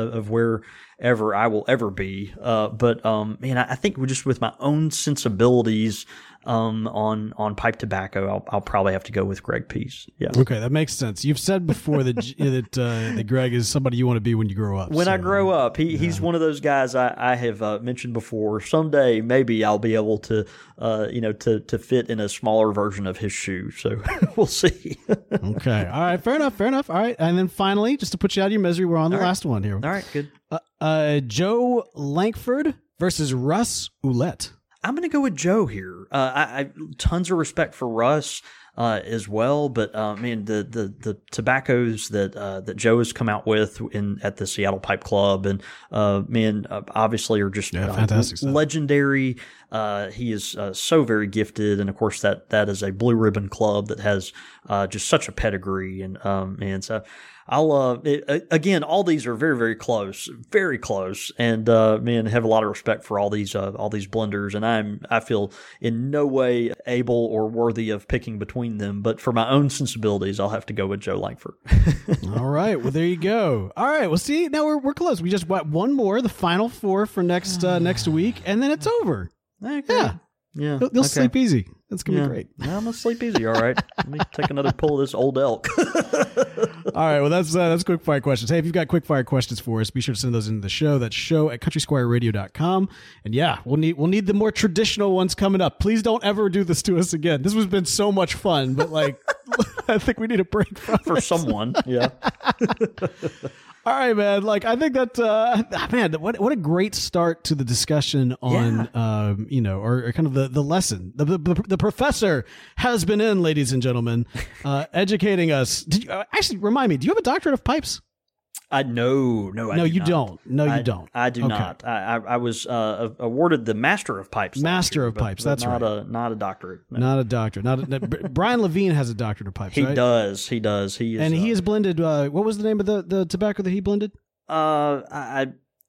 I will ever be. But man, I think just with my own sensibilities on pipe tobacco, I'll probably have to go with Greg Peace. Yeah. Okay, that makes sense. You've said before that Greg is somebody you want to be when you grow up. When I grow up, he's one of those guys I have mentioned before. Someday maybe I'll be able to to fit in a smaller version of his shoe. So we'll see. Okay. All right. Fair enough. All right. And then finally, just to put you out of your misery, we're on the last one here. All right. Good. Joe Lankford versus Russ Ouellette. I'm going to go with Joe here. I tons of respect for Russ as well, but man, the tobaccos that Joe has come out with at the Seattle Pipe Club, and obviously are just fantastic stuff. Legendary. He is so very gifted, and of course that is a blue ribbon club that has just such a pedigree, and so. Again, all these are very, very close, and have a lot of respect for all these blenders, and I feel in no way able or worthy of picking between them, but for my own sensibilities, I'll have to go with Joe Lankford. All right, well there you go. All right, well see, now we're close. We just got one more, the final four for next week, and then it's over. Okay. Yeah, you'll sleep easy. That's going to be great. Yeah, I'm going to sleep easy, all right. Let me take another pull of this old elk. All right, well, that's quick fire questions. Hey, if you've got quick fire questions for us, be sure to send those into the show. That's show@countrysquireradio.com. And yeah, we'll need the more traditional ones coming up. Please don't ever do this to us again. This has been so much fun, but I think we need a break from someone. Yeah. All right, man. I think that, man, what a great start to the discussion on, or kind of the lesson. The professor has been in, ladies and gentlemen, educating us. Did you actually remind me? Do you have a doctorate of pipes? No, you don't. No, you don't. I do not. I was awarded the Master of Pipes. Master of Pipes. That's not right. Not a doctorate. No. Not a doctorate. Brian Levine has a doctorate of pipes. He right? does. He is. And he has blended. What was the name of the tobacco that he blended? No, I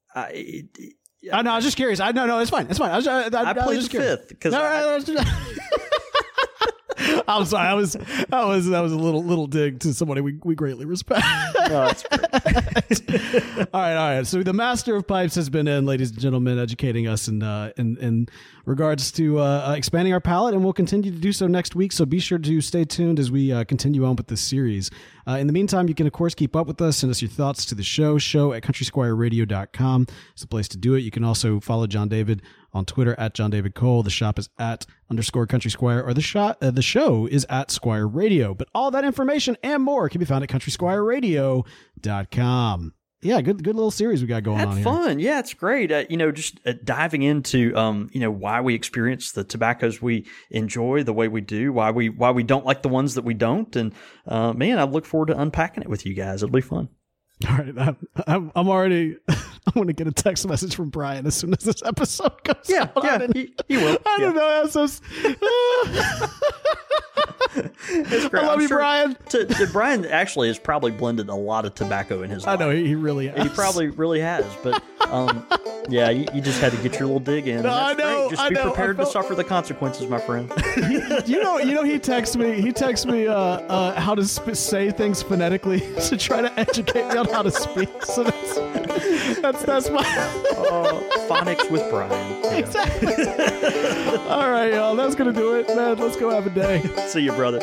was just curious. No, it's fine. It's fine. I played fifth because. I'm sorry. That was a little dig to somebody we greatly respect. No, that's great. All right. So the Master of Pipes has been in, ladies and gentlemen, educating us in regards to expanding our palate, and we'll continue to do so next week. So be sure to stay tuned as we continue on with this series. In the meantime, you can, of course, keep up with us. Send us your thoughts to the show@countrysquireradio.com. It's the place to do it. You can also follow John David on Twitter @JohnDavidCole. The shop is @_CountrySquire, or the show is @Squire Radio. But all that information and more can be found at countrysquireradio.com. Yeah, good little series we got going on here. Fun. Yeah, it's great. Just diving into, why we experience the tobaccos we enjoy the way we do, why we don't like the ones that we don't. And, man, I look forward to unpacking it with you guys. It'll be fun. All right. I'm already, I'm going to get a text message from Brian as soon as this episode comes out. Yeah, he will. I don't know. That's so... It's great. I love you, Brian. Brian actually has probably blended a lot of tobacco in his life. I know, he really has. He probably really has. But, you just had to get your little dig in. No, I know. Great. Just be prepared to suffer the consequences, my friend. He texts me how to say things phonetically to try to educate me on how to speak. So that's my phonics with Brian. Yeah. Exactly. All right, y'all. That's gonna do it, man. Let's go have a day. See you, brother.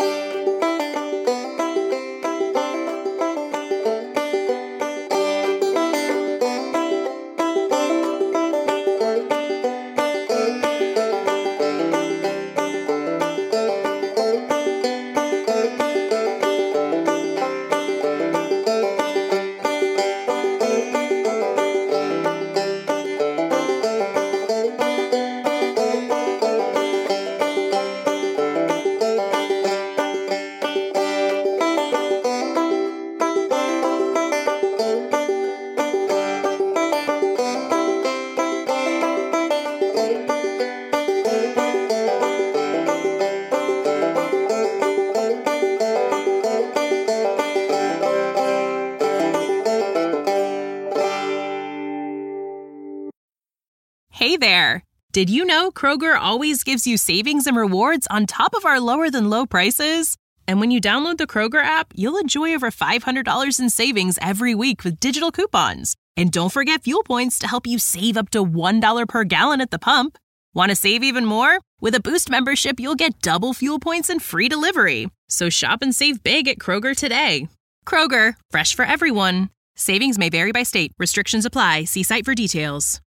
Hey there! Did you know Kroger always gives you savings and rewards on top of our lower than low prices? And when you download the Kroger app, you'll enjoy over $500 in savings every week with digital coupons. And don't forget fuel points to help you save up to $1 per gallon at the pump. Want to save even more? With a Boost membership, you'll get double fuel points and free delivery. So shop and save big at Kroger today. Kroger, fresh for everyone. Savings may vary by state. Restrictions apply. See site for details.